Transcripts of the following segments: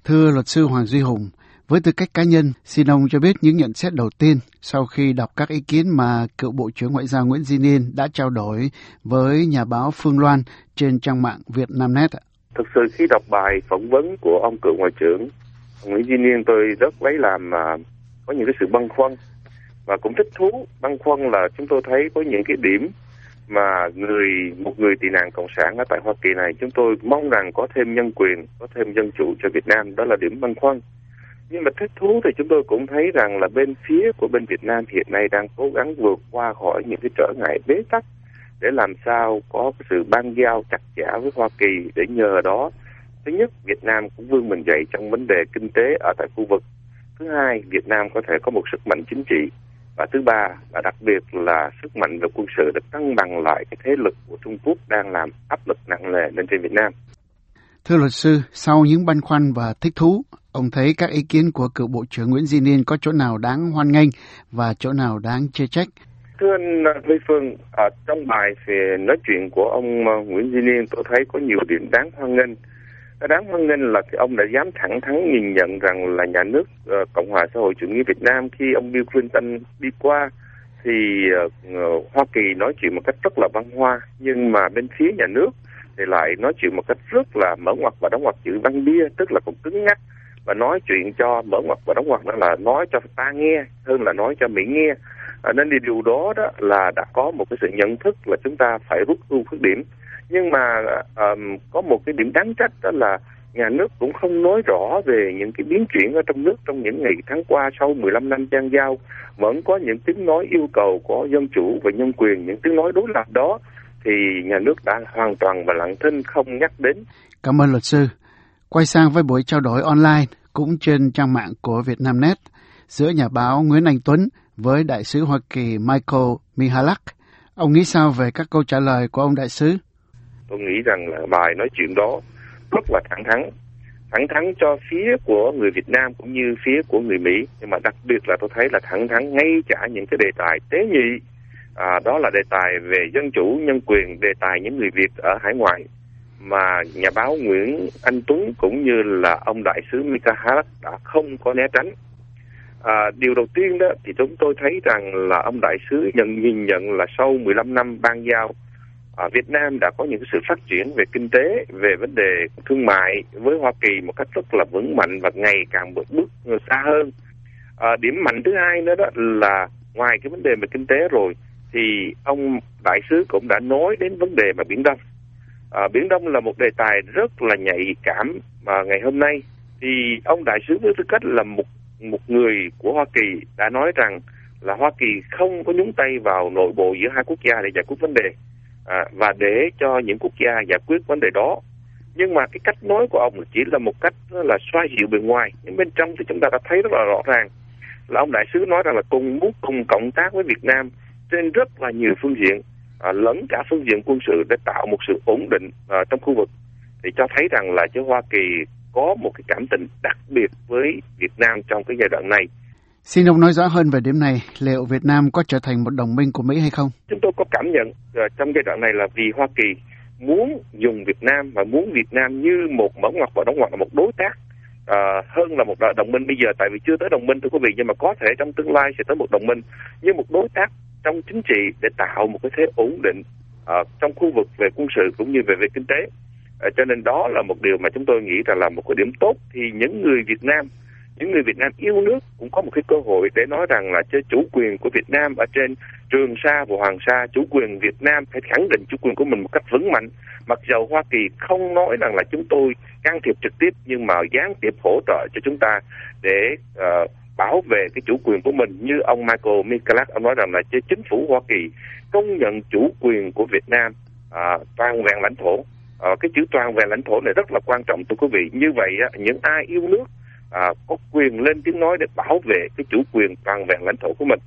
Thưa luật sư Hoàng Duy Hùng, với tư cách cá nhân, xin ông cho biết những nhận xét đầu tiên sau khi đọc các ý kiến mà cựu Bộ trưởng Ngoại giao Nguyễn Duy Niên đã trao đổi với nhà báo Phương Loan trên trang mạng Vietnamnet. Thực sự khi đọc bài phỏng vấn của ông cựu Ngoại trưởng Nguyễn Duy Niên, tôi rất lấy làm có những cái sự băn khoăn và cũng thích thú. Băn khoăn là chúng tôi thấy có những cái điểm mà một người tị nạn cộng sản ở tại Hoa Kỳ này, chúng tôi mong rằng có thêm nhân quyền, có thêm dân chủ cho Việt Nam, đó là điểm băn khoăn. Nhưng mà thích thú thì chúng tôi cũng thấy rằng là bên phía của bên Việt Nam hiện nay đang cố gắng vượt qua khỏi những cái trở ngại bế tắc để làm sao có cái sự ban giao chặt chẽ với Hoa Kỳ, để nhờ đó thứ nhất Việt Nam cũng vươn mình dậy trong vấn đề kinh tế ở tại khu vực, thứ hai Việt Nam có thể có một sức mạnh chính trị, và thứ ba là đặc biệt là sức mạnh về quân sự để cân bằng lại cái thế lực của Trung Quốc đang làm áp lực nặng nề lên trên Việt Nam. Thưa luật sư, sau những băn khoăn và thích thú, ông thấy các ý kiến của cựu Bộ trưởng Nguyễn Duy Niên có chỗ nào đáng hoan nghênh và chỗ nào đáng chê trách? Thưa anh Lê Phương, trong bài về nói chuyện của ông Nguyễn Duy Niên, tôi thấy có nhiều điểm đáng hoan nghênh. Đáng hoan nghênh là ông đã dám thẳng thắn nhìn nhận rằng là nhà nước Cộng hòa xã hội chủ nghĩa Việt Nam, khi ông Bill Clinton đi qua thì Hoa Kỳ nói chuyện một cách rất là văn hoa, nhưng mà bên phía nhà nước thì lại nói chuyện một cách rất là mở ngoặt và đóng ngoặt chữ văn bia, tức là cũng cứng nhắc, và nói chuyện cho mở ngoặt và đóng ngoặt đó là nói cho ta nghe hơn là nói cho Mỹ nghe. Nên điều đó là đã có một cái sự nhận thức là chúng ta phải rút ưu khuyết điểm. Nhưng mà có một cái điểm đáng trách, đó là nhà nước cũng không nói rõ về những cái biến chuyển ở trong nước trong những ngày tháng qua. Sau 15 năm bang giao vẫn có những tiếng nói yêu cầu có dân chủ và nhân quyền, những tiếng nói đối lập đó thì nhà nước đã hoàn toàn và lặng thinh không nhắc đến. Cảm ơn luật sư. Quay sang với buổi trao đổi online cũng trên trang mạng của Vietnamnet giữa nhà báo Nguyễn Anh Tuấn với đại sứ Hoa Kỳ Michael Michalak. Ông nghĩ sao về các câu trả lời của ông đại sứ? Tôi nghĩ rằng là bài nói chuyện đó rất là thẳng thắn cho phía của người Việt Nam cũng như phía của người Mỹ, nhưng mà đặc biệt là tôi thấy là thẳng thắn ngay cả những cái đề tài tế nhị, đó là đề tài về dân chủ, nhân quyền, đề tài những người Việt ở hải ngoại, mà nhà báo Nguyễn Anh Tuấn cũng như là ông đại sứ Michalak đã không có né tránh. Điều đầu tiên đó thì chúng tôi thấy rằng là ông đại sứ nhìn nhận là sau 15 năm bang giao, Việt Nam đã có những sự phát triển về kinh tế, về vấn đề thương mại với Hoa Kỳ một cách rất là vững mạnh và ngày càng bước xa hơn. Điểm mạnh thứ hai nữa đó là ngoài cái vấn đề về kinh tế rồi thì ông đại sứ cũng đã nói đến vấn đề mà Biển Đông. Biển Đông là một đề tài rất là nhạy cảm mà ngày hôm nay thì ông đại sứ với tư cách là một người của Hoa Kỳ đã nói rằng là Hoa Kỳ không có nhúng tay vào nội bộ giữa hai quốc gia để giải quyết vấn đề, và để cho những quốc gia giải quyết vấn đề đó. Nhưng mà cái cách nói của ông chỉ là một cách là xoa dịu bề ngoài, nhưng bên trong thì chúng ta đã thấy rất là rõ ràng là ông đại sứ nói rằng là muốn cùng cộng tác với Việt Nam trên rất là nhiều phương diện, lẫn cả phương diện quân sự để tạo một sự ổn định trong khu vực, thì cho thấy rằng là Hoa Kỳ có một cái cảm tình đặc biệt với Việt Nam trong cái giai đoạn này. Xin ông nói rõ hơn về điểm này, liệu Việt Nam có trở thành một đồng minh của Mỹ hay không? Chúng tôi có cảm nhận trong giai đoạn này là vì Hoa Kỳ muốn dùng Việt Nam và muốn Việt Nam như một mở ngoặt và đóng ngoặt là một đối tác hơn là một đồng minh bây giờ, tại vì chưa tới đồng minh thưa quý vị, nhưng mà có thể trong tương lai sẽ tới một đồng minh, như một đối tác trong chính trị để tạo một cái thế ổn định trong khu vực về quân sự cũng như về kinh tế. Cho nên đó là một điều mà chúng tôi nghĩ là một cái điểm tốt, thì những người Việt Nam yêu nước cũng có một cái cơ hội để nói rằng là chủ quyền của Việt Nam ở trên Trường Sa và Hoàng Sa, chủ quyền Việt Nam phải khẳng định chủ quyền của mình một cách vững mạnh. Mặc dầu Hoa Kỳ không nói rằng là chúng tôi can thiệp trực tiếp, nhưng mà gián tiếp hỗ trợ cho chúng ta để bảo vệ cái chủ quyền của mình. Như ông Michael Michalak, ông nói rằng là chính phủ Hoa Kỳ công nhận chủ quyền của Việt Nam toàn vẹn lãnh thổ. Cái chữ toàn vẹn lãnh thổ này rất là quan trọng thưa quý vị. Như vậy những ai yêu nước có quyền lên tiếng nói để bảo vệ cái chủ quyền toàn vẹn lãnh thổ của mình.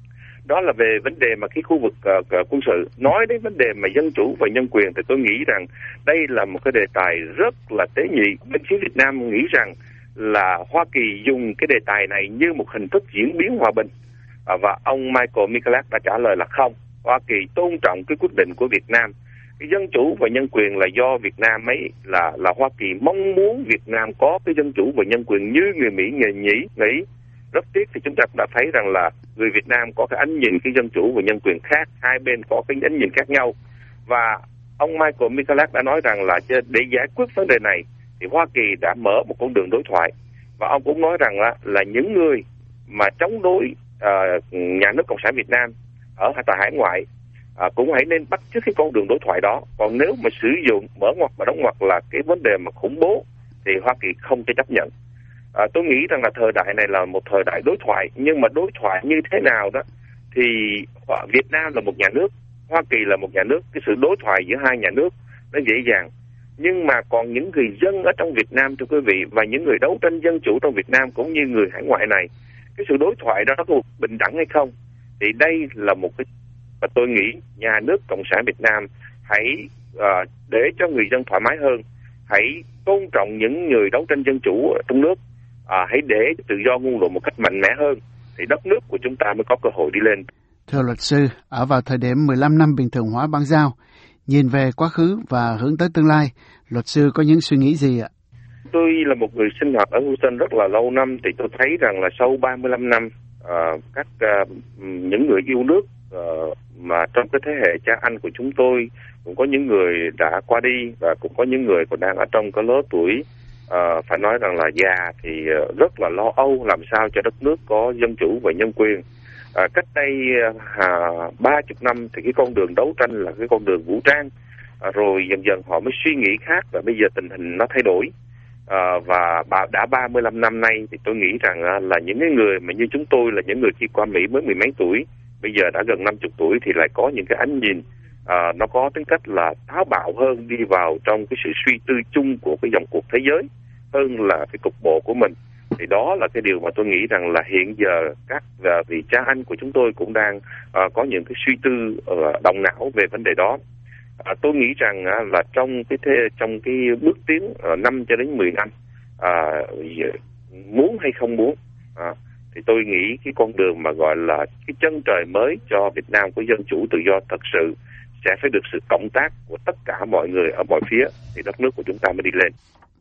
Đó là về vấn đề mà cái khu vực quân sự. Nói đến vấn đề mà dân chủ và nhân quyền thì tôi nghĩ rằng đây là một cái đề tài rất là tế nhị. Bên phía Việt Nam nghĩ rằng là Hoa Kỳ dùng cái đề tài này như một hình thức diễn biến hòa bình, và ông Michael Michalak đã trả lời là không. Hoa Kỳ tôn trọng cái quyết định của Việt Nam. Cái dân chủ và nhân quyền là do Việt Nam ấy là Hoa Kỳ mong muốn Việt Nam có cái dân chủ và nhân quyền như người Mỹ nghĩ. Rất tiếc thì chúng ta cũng đã thấy rằng là người Việt Nam có cái ánh nhìn cái dân chủ và nhân quyền khác, hai bên có cái ánh nhìn khác nhau. Và ông Michael Michalak đã nói rằng là để giải quyết vấn đề này thì Hoa Kỳ đã mở một con đường đối thoại. Và ông cũng nói rằng là những người mà chống đối nhà nước Cộng sản Việt Nam ở tại hải ngoại cũng hãy nên bắt chước cái con đường đối thoại đó. Còn nếu mà sử dụng mở ngoặt và đóng ngoặt là cái vấn đề mà khủng bố thì Hoa Kỳ không thể chấp nhận. Tôi nghĩ rằng là thời đại này là một thời đại đối thoại, nhưng mà đối thoại như thế nào đó thì Việt Nam là một nhà nước, Hoa Kỳ là một nhà nước, cái sự đối thoại giữa hai nhà nước nó dễ dàng. Nhưng mà còn những người dân ở trong Việt Nam, thưa quý vị, và những người đấu tranh dân chủ trong Việt Nam cũng như người hải ngoại này, cái sự đối thoại đó nó có bình đẳng hay không? Thì đây là một cái và tôi nghĩ nhà nước Cộng sản Việt Nam hãy để cho người dân thoải mái hơn, hãy tôn trọng những người đấu tranh dân chủ ở trong nước, hãy để tự do ngôn luận một cách mạnh mẽ hơn thì đất nước của chúng ta mới có cơ hội đi lên. Thưa luật sư, ở vào thời điểm 15 năm bình thường hóa bang giao, nhìn về quá khứ và hướng tới tương lai, luật sư có những suy nghĩ gì ạ? Tôi là một người sinh hoạt ở Houston rất là lâu năm thì tôi thấy rằng là sau 35 năm những người yêu nước mà trong cái thế hệ cha anh của chúng tôi cũng có những người đã qua đi và cũng có những người còn đang ở trong cái lứa tuổi phải nói rằng là già thì rất là lo âu làm sao cho đất nước có dân chủ và nhân quyền. Cách đây 30 năm thì cái con đường đấu tranh là cái con đường vũ trang, rồi dần dần họ mới suy nghĩ khác và bây giờ tình hình nó thay đổi. Và đã 35 năm nay thì tôi nghĩ rằng là những cái người mà như chúng tôi là những người khi qua Mỹ mới mười mấy tuổi, bây giờ đã gần 50 tuổi thì lại có những cái ánh nhìn nó có tính cách là táo bạo hơn, đi vào trong cái sự suy tư chung của cái dòng cuộc thế giới hơn là cái cục bộ của mình. Thì đó là cái điều mà tôi nghĩ rằng là hiện giờ các vị cha anh của chúng tôi cũng đang có những cái suy tư động não về vấn đề đó. Tôi nghĩ rằng là trong cái bước tiến 5 cho đến 10 năm muốn hay không muốn thì tôi nghĩ cái con đường mà gọi là cái chân trời mới cho Việt Nam có dân chủ tự do thật sự sẽ phải được sự cộng tác của tất cả mọi người ở mọi phía thì đất nước của chúng ta mới đi lên.